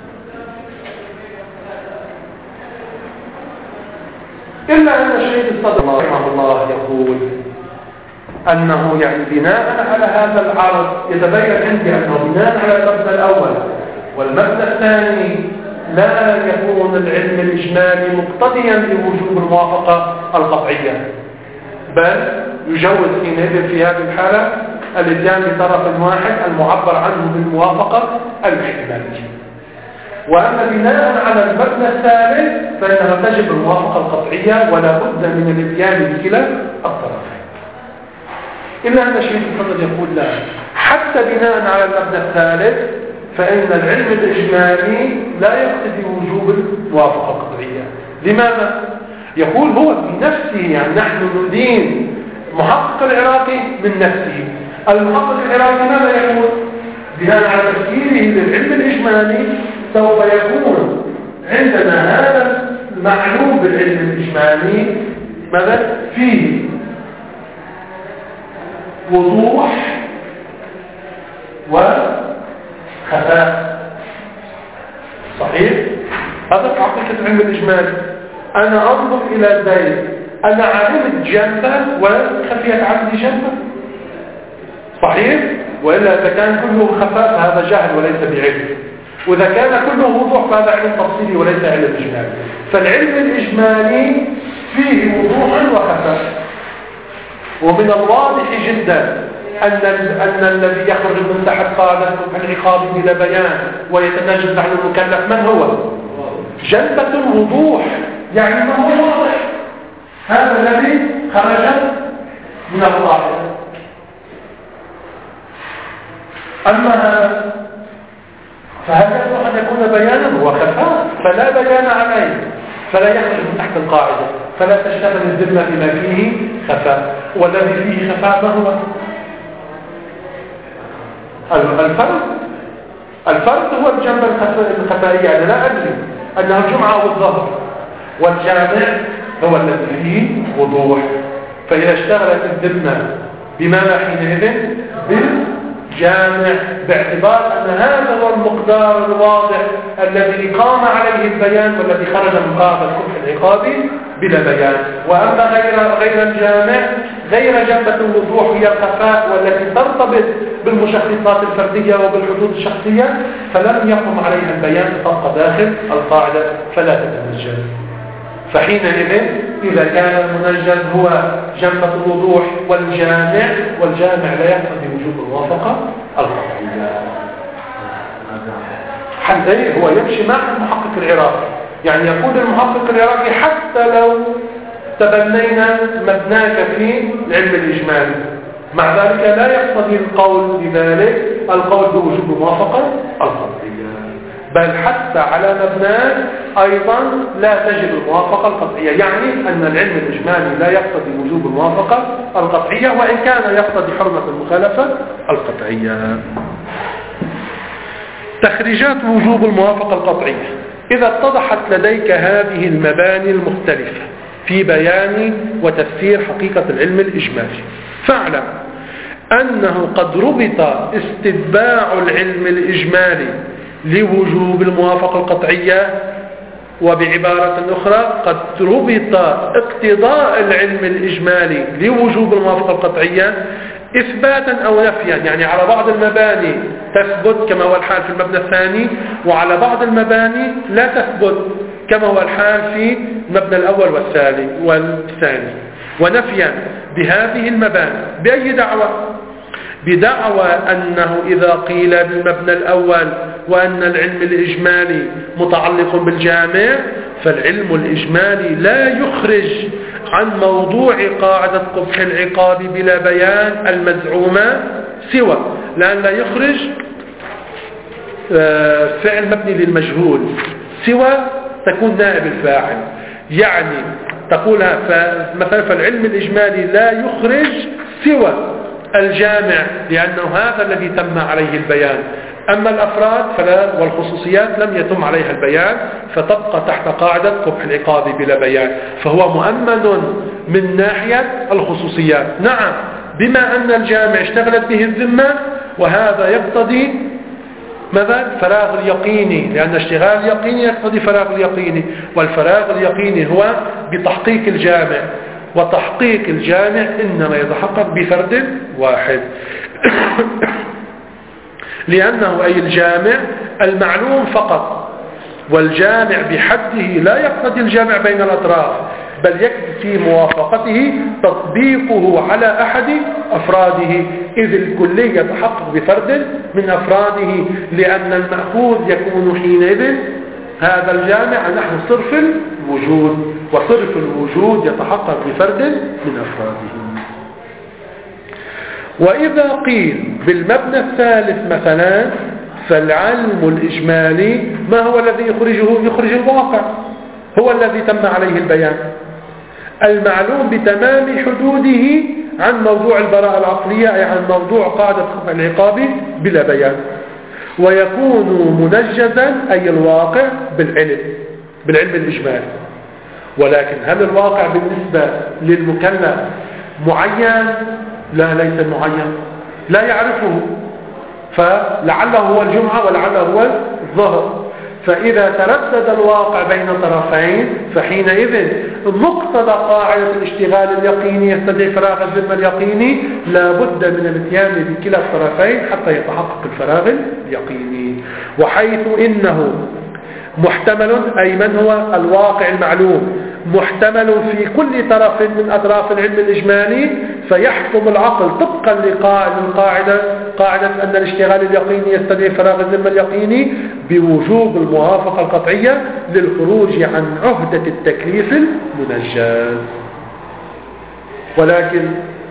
S1: إلا أن الشيخ الصدر رحمه الله يقول أنه يعني بناء على هذا العرض يتبين عندي أنه بناء على المبنى الأول والمبنى الثاني لا يكون العلم الإجمالي مقتضيا لوجوب الموافقة القطعية، بل يجوز حينئذ في هذه الحالة الاتيان بطرف واحد المعبر عنه بالموافقة الاحتمالية. وأما بناء على المبنى الثالث فإنها تجب الموافقة القطعية ولا بد من الاتيان بكلا الطرفين. إلا أن الشيخ الفضل يقول لا، حتى بناء على المبنى الثالث فإن العلم الإجمالي لا يقتضي وجوب الموافقة القطعية. لماذا؟ يقول هو بنفسه، يعني نحن ندين محقق العراقي من نفسه. المحقق العراقي ماذا يقول؟ بناء على تفسيره للعلم الإجمالي سوف يكون عندنا هذا المعلوم بالعلم الإجمالي ماذا؟ فيه وضوح وخفاء. صحيح؟ هذا حقيقة العلم الإجمالي. أنا أنظر إلى زيد، أنا علمت جنبه وخفيت عندي جنبه. صحيح؟ وإلا إذا كان كله خفاء فهذا جهل وليس بعلم، وإذا كان كله وضوح فهذا علم تفصيلي وليس علم إجمالي. فالعلم الإجمالي فيه وضوح وخفاء. ومن الواضح جدا أن, أن الذي يخرج من تحت قاعدة العقاب بلا بيان ويتنجد عن المكلف من هو؟ جلبة الوضوح، يعني ما هو واضح، هذا الذي خرج من القاعدة. أما هذا فهل يصلح أن يكون بيانا؟ هو خفاء فلا بيان عليه، فلا يخرج من تحت القاعدة، فلا تشتغل الذمة بما فيه خفاء. والذي فيه خفاء ما هو؟ الفرد. الفرد هو الجنب الخفائي، أنا لا أدري أنه الجمعة أو الظهر، والجامع هو الذي فيه وضوح. فإذا اشتغلت الذمة بماذا حينئذ؟ بالجامع، باعتبار أن هذا هو المقدار الواضح الذي قام عليه البيان والذي خرج من قاعدة الكفر العقابي بلا بيان. وأما غير غير الجامع، غير جنبة الوضوح هي الخفاء والتي ترتبط بالمشخصات الفردية وبالحدود الشخصية، فلم يقم عليها البيان، تبقى داخل القاعدة فلا تتنجد. فحينئذ إذا كان المنجد هو جنبة الوضوح والجامع، والجامع لا يقتضي وجوب الموافقة القطعية. حتى هو يمشي مع المحقق العراقي، يعني يقول المحقق العراقي حتى لو تبنينا مبناك في العلم الإجمالي، مع ذلك لا يقتضي القول بذلك القول بوجوب الموافقة القطعية، بل حتى على مبناه أيضا لا تجب الموافقة القطعية، يعني أن العلم الإجمالي لا يقتضي وجوب الموافقة القطعية، وإن كان يقتضي حرمة المخالفة القطعية. تخريجات وجوب الموافقة القطعية. إذا اتضحت لديك هذه المباني المختلفة في بيان وتفسير حقيقة العلم الإجمالي، فاعلم أنه قد ربط استتباع العلم الإجمالي لوجوب الموافقة القطعية، وبعبارة أخرى قد ربط اقتضاء العلم الإجمالي لوجوب الموافقة القطعية إثباتا أو نفيا، يعني على بعض المباني تثبت كما هو الحال في المبنى الثاني، وعلى بعض المباني لا تثبت كما هو الحال في المبنى الأول والثاني والثاني ونفيا بهذه المباني. بأي دعوة؟ بدعوى أنه إذا قيل بالمبنى الأول وأن العلم الإجمالي متعلق بالجامع، فالعلم الإجمالي لا يخرج عن موضوع قاعدة قبح العقاب بلا بيان المزعومة، سوى لأن لا يخرج فعل مبني للمجهول، سوى تكون نائب الفاعل، يعني تقولها مثلا فالعلم الإجمالي لا يخرج سوى الجامع لأنه هذا الذي تم عليه البيان. أما الأفراد فلا والخصوصيات لم يتم عليها البيان، فتبقى تحت قاعدة قبح العقاب بلا بيان، فهو مؤمن من ناحية الخصوصيات. نعم، بما أن الجامع اشتغلت به الذمة، وهذا يقتضي ماذا؟ فراغ اليقيني، لأن اشتغال اليقيني يقتضي فراغ اليقيني، والفراغ اليقيني هو بتحقيق الجامع، وتحقيق الجامع إنما يتحقق بفرد واحد لأنه أي الجامع المعلوم فقط، والجامع بحده لا يقتضي الجامع بين الأطراف، بل يكفي في موافقته تطبيقه على أحد أفراده، إذ الكلي يتحقق بفرد من أفراده، لأن المأخوذ يكون حينئذ هذا الجامع نحو صرف الوجود، وصرف الوجود يتحقق بفرد من أفراده. وإذا قيل بالمبنى الثالث مثلا، فالعلم الإجمالي ما هو الذي يخرجه؟ يخرج الواقع، هو الذي تم عليه البيان، المعلوم بتمام حدوده عن موضوع البراءة العقلية، أي عن موضوع قاعدة قبح العقاب بلا بيان، ويكون منجزا أي الواقع بالعلم بالعلم الإجمالي. ولكن هل الواقع بالنسبة للمكلف معين؟ لا، ليس معين، لا يعرفه، فلعله هو الجمعة ولعله هو الظهر. فإذا تردد الواقع بين طرفين، فحينئذ مقتضى قاعدة الاشتغال اليقيني يستدعي فراغ الذمة اليقيني، لا بد من الاتيان بكلا الطرفين حتى يتحقق الفراغ اليقيني. وحيث إنه محتمل، أي من هو الواقع المعلوم محتمل في كل طرف من أطراف العلم الإجمالي، فيحكم العقل طبقا للقاعدة قاعدة أن الاشتغال اليقيني يستدعي فراغ الذمة اليقيني بوجوب الموافقة القطعية للخروج عن عهدة التكليف المنجز. ولكن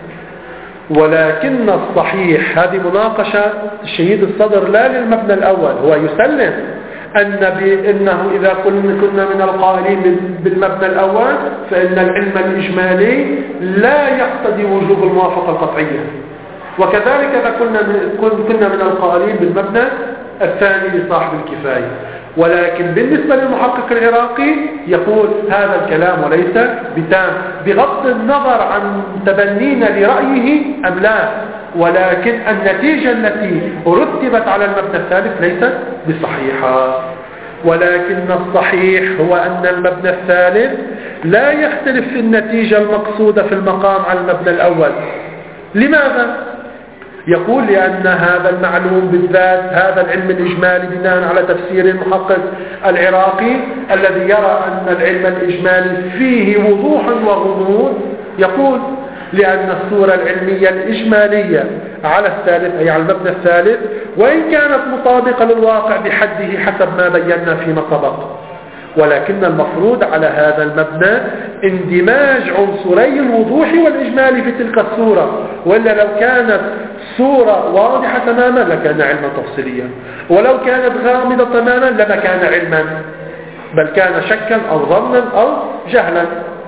S1: ولكن الصحيح، هذه مناقشة شهيد الصدر لا للمبنى الأول، هو يسلم أن بأنه إذا كنا من القائلين بالمبنى الأول فإن العلم الإجمالي لا يقتضي وجوب الموافقة القطعية، وكذلك إذا كنا من القائلين بالمبنى الثاني لصاحب الكفاية. ولكن بالنسبة للمحقق العراقي يقول هذا الكلام وليس بتام، بغض النظر عن تبنينا لرأيه أم لا، ولكن النتيجة التي رتبت على المبنى الثالث ليست بصحيحة. ولكن الصحيح هو أن المبنى الثالث لا يختلف في النتيجة المقصودة في المقام عن المبنى الأول. لماذا؟ يقول لأن هذا المعلوم بالذات، هذا العلم الإجمالي بناء على تفسير المحقق العراقي الذي يرى أن العلم الإجمالي فيه وضوح وغموض، يقول لأن الصورة العلمية الإجمالية على الثالث أي على المبنى الثالث وإن كانت مطابقة للواقع بحده حسب ما بينا فيما سبق، ولكن المفروض على هذا المبنى اندماج عنصري الوضوح والإجمال في تلك الصورة، وإلا لو كانت صورة واضحة تماما لكان علما تفصيليا، ولو كانت غامضة تماما لما كان علما، بل كان شكا أو ظنا أو جهلا.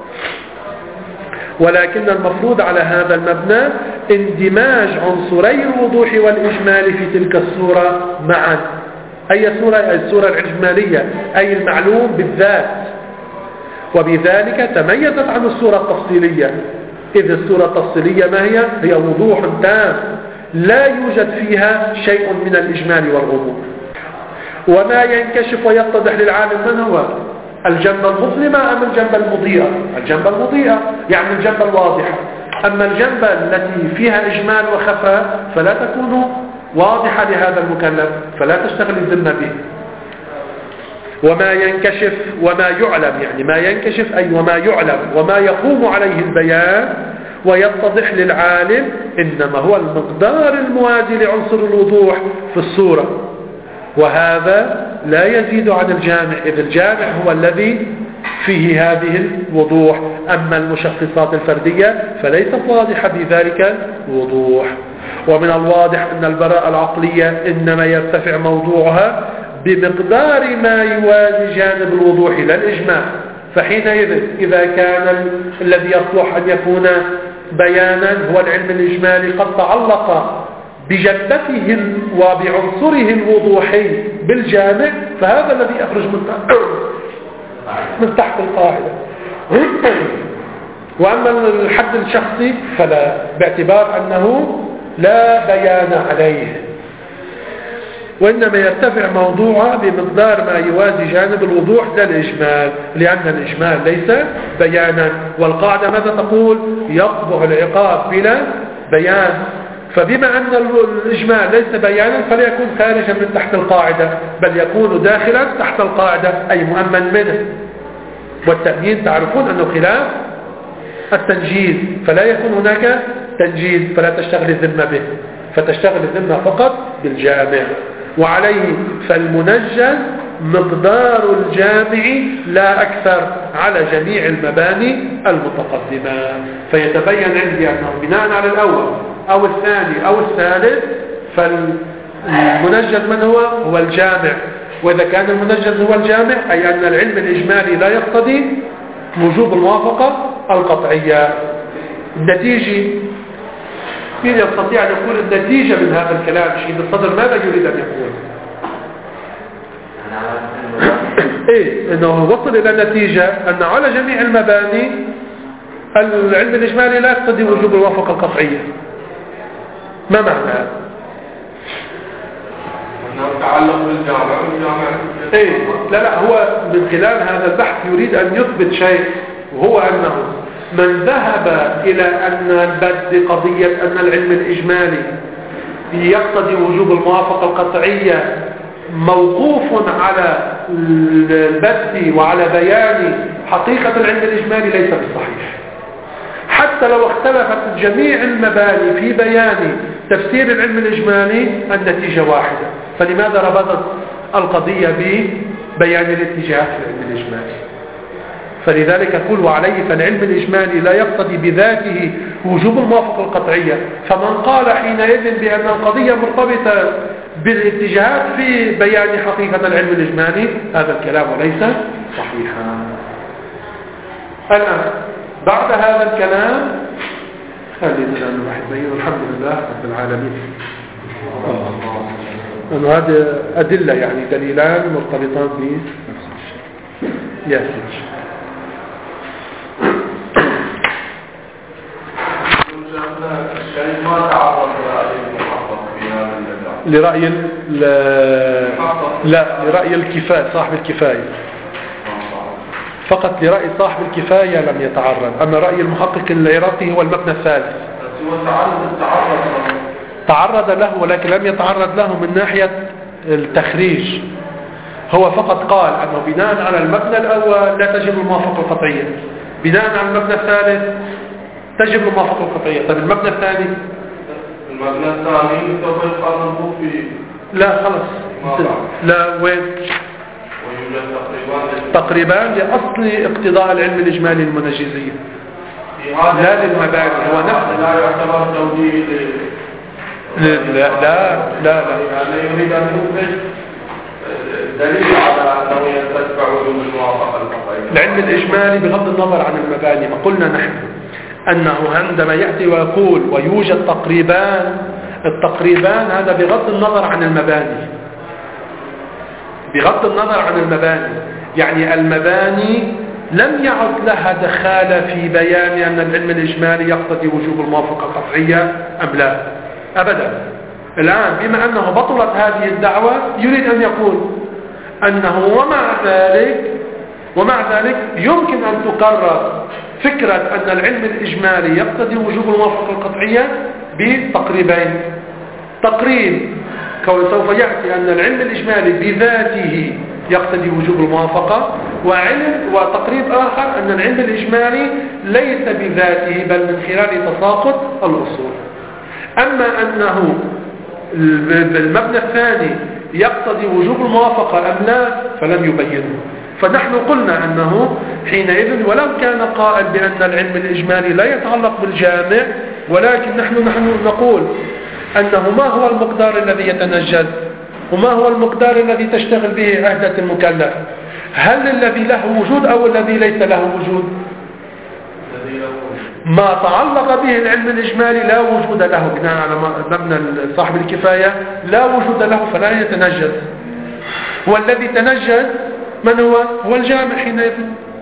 S1: ولكن المفروض على هذا المبنى اندماج عنصري الوضوح والإجمال في تلك الصورة معا. أي صورة؟ الصورة الإجمالية أي المعلوم بالذات، وبذلك تميزت عن الصورة التفصيلية، إذ الصورة التفصيلية ما هي؟ هي وضوح تام لا يوجد فيها شيء من الإجمال والغموض. وما ينكشف ويتضح للعالم من هو؟ الجنبة المظلمة أم الجنبة المضيئة؟ الجنبة المضيئة يعني الجنبة الواضحة، أما الجنبة التي فيها إجمال وخفاء فلا تكون واضحة لهذا المكلف، فلا تشتغل الذمة به. وما ينكشف وما يعلم، يعني ما ينكشف أي وما يعلم وما يقوم عليه البيان ويتضح للعالم إنما هو المقدار الموازي لعنصر الوضوح في الصورة، وهذا لا يزيد عن الجامع، إذ الجامع هو الذي فيه هذه الوضوح، أما المشخصات الفردية فليست واضحة بذلك الوضوح. ومن الواضح أن البراءة العقلية إنما يرتفع موضوعها بمقدار ما يوازي جانب الوضوح لا الإجماع، فحينئذ إذا كان الذي يصلح أن يكون بيانا هو العلم الإجمالي قد تعلق بجدته وبعنصره الوضوحي بالجامع، فهذا الذي يخرج من تحت من تحت القاعدة. وأما الحد الشخصي فلا، باعتبار أنه لا بيان عليه، وإنما يرتفع موضوعه بمقدار ما يوازي جانب الوضوح لا الإجمال، لأن الإجمال ليس بيانا، والقاعدة ماذا تقول؟ يقبح العقاب بلا بيان. فبما أن الإجمال ليس بيانا فلا يكون خارجا من تحت القاعدة، بل يكون داخلا تحت القاعدة أي مؤمن منه. والتأمين تعرفون أنه خلاف التنجيز، فلا يكون هناك تنجيز، فلا تشتغل الذمة به، فتشتغل الذمة فقط بالجامع. وعليه فالمنجز مقدار الجامع لا أكثر على جميع المباني المتقدمة. فيتبين عندي أنه بناء على الأول أو الثاني أو الثالث فالمنجز من هو؟ هو الجامع. وإذا كان المنجز هو الجامع أي أن العلم الإجمالي لا يقتضي وجوب الموافقة القطعية. النتيجة، مين يستطيع أن يقول النتيجة من هذا الكلام؟ شهيد الصدر ماذا يريد أن يقول؟ إيه؟ إنه وصل إلى النتيجة أن على جميع المباني العلم الإجمالي لا يقتضي وجوب الموافقة القطعية. ما معنى هذا؟
S2: تعلق بالجامع والجامع
S1: إيه؟ لا لا، هو من خلال هذا البحث يريد أن يثبت شيء، وهو أنه من ذهب إلى أن البد قضية أن العلم الإجمالي يقتضي وجوب الموافقة القطعية موقوف على البث وعلى بيان حقيقة العلم الإجمالي ليس بالصحيح. حتى لو اختلفت جميع المباني في بيان تفسير العلم الإجمالي النتيجة واحدة. فلماذا ربطت القضية ببيان الاتجاهات في العلم الإجمالي؟ فلذلك يقول وعليه فالعلم الإجمالي لا يقتضي بذاته وجوب الموافقة القطعية. فمن قال حينئذ بأن القضية مرتبطة بالاتجاهات في بيان حقيقة العلم الإجمالي هذا الكلام ليس صحيحا. الآن بعد هذا الكلام خلينا الآن واحد بين الحمد لله رب العالمين. أنه هذه أدلة يعني دليلان مرتبطان بنفس الشيء. ياسر
S2: الشيء ما تعرض لرأي المحقق في هذا النزاع.
S1: لرأي ال... لا لرأي الكفاية صاحب الكفاية فقط. لرأي صاحب الكفاية لم يتعرض. أما رأي المحقق العراقي هو المبنى الثالث تعرض له ولكن لم يتعرض له من ناحية التخريج. هو فقط قال أنه بناء على المبنى الأول لا تجب الموافقة القطعية، بناء على المبنى الثالث تجب الموافقة القطعية. طيب المبنى الثاني
S2: المبنى الثاني سوف يقرره في
S1: لا خلص لا وين تقريبا لأصل اقتضاء العلم الإجمالي المنجزية لا للمباني. هو نفسه
S2: لا يعتبر توجيه
S1: لا لا لا لا
S2: يعني يريد أن يثبت دليل على أنه يتبع وجوب الموافقة القطعية.
S1: العلم الإجمالي بغض النظر عن المباني. ما قلنا نحن أنه عندما يأتي ويقول ويوجد تقريبان، التقريبان هذا بغض النظر عن المباني، بغض النظر عن المباني. يعني المباني لم يعد لها دخالة في بيان أن العلم الإجمالي يقتضي وجوب الموافقة القطعية أم لا أبدا. الآن بما أنه بطلت هذه الدعوة يريد أن يقول أنه ومع ذلك ومع ذلك يمكن أن تقرر فكرة أن العلم الإجمالي يقتضي وجوب الموافقة القطعية بتقريبين. تقريب سوف يأتي أن العلم الإجمالي بذاته يقتضي وجوب الموافقة، وعلم وتقريب آخر أن العلم الإجمالي ليس بذاته بل من خلال تساقط الأصول. أما أنه المبنى الثاني يقتضي وجوب الموافقة أم لا فلم يبينه. فنحن قلنا أنه حينئذ ولو كان قائل بأن العلم الإجمالي لا يتعلق بالجامع، ولكن نحن نحن نقول أنه ما هو المقدار الذي يتنجد وما هو المقدار الذي تشتغل به عهدة المكلف؟ هل الذي له وجود أو الذي ليس له وجود؟ ما تعلق به العلم الإجمالي لا وجود له بناء على مبنى صاحب الكفاية لا وجود له فلا يتنجد. والذي تنجد من هو؟ هو الجامع حينئذ.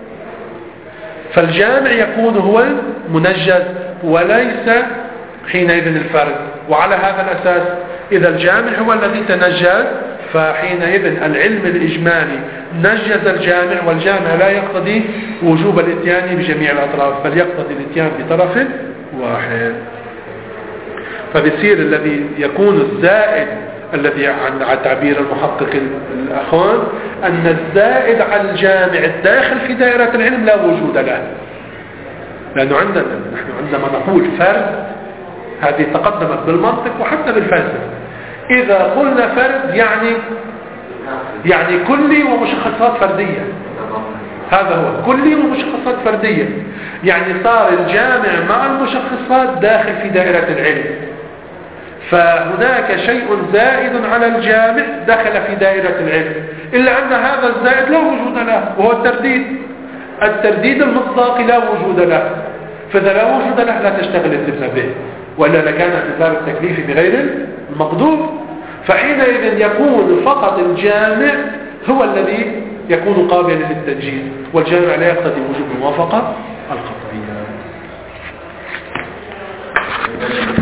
S1: فالجامع يكون هو المنجد وليس حينئذ الفرد. وعلى هذا الأساس إذا الجامع هو الذي تنجد فحينئذ العلم الإجمالي نجز الجامع، والجامع لا يقتضي وجوب الاتيان بجميع الأطراف بل يقتضي الاتيان بطرف واحد. فبصير الذي يكون الزائد الذي عن تعبير المحقق الأخوان أن الزائد على الجامع الداخل في دائرة العلم لا وجود له. لأنه عندنا نحن عندما نقول فرد هذه تقدمت بالمنطق وحتى بالفلسفة. إذا قلنا فرد يعني يعني كلي ومشخصات فردية. هذا هو كلي ومشخصات فردية. يعني صار الجامع مع المشخصات داخل في دائرة العلم. فهناك شيء زائد على الجامع دخل في دائرة العلم، إلا أن هذا الزائد لا وجود له وهو الترديد. الترديد المصداقي لا وجود له، فإذا لا وجود له لا تشتغل الزبنة به، وإلا لكان اعتبار التكليف بغير المقدور. فحينئذ يكون فقط الجامع هو الذي يكون قابلا للتنجيز، والجامع لا يقتضي وجوب الموافقة القطعية.